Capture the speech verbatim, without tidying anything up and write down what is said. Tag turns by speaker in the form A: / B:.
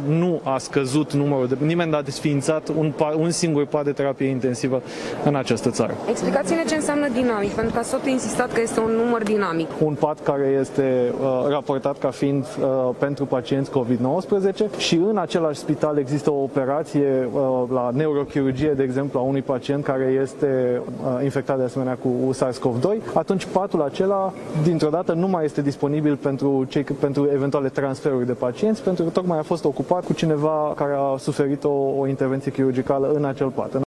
A: nu a scăzut numărul de... Nimeni n-a desființat un, un singur pat de terapie intensivă în această țară.
B: Explicați-ne ce înseamnă dinamic, pentru că ați tot insistat că este un număr dinamic.
A: Un pat care este uh, raportat ca fiind uh, pentru pacienți covid nouăsprezece și în același spital există o operație uh, la neurochirurgie, de exemplu, a unui pacient care este uh, infectat de asemenea cu SARS-CoV doi, atunci patul acela, dintr-o dată, nu mai este disponibil pentru, cei, pentru eventuale transferuri de pacienți, pentru că tocmai a fost ocupat cu cineva care a suferit o, o intervenție chirurgicală în acel pat.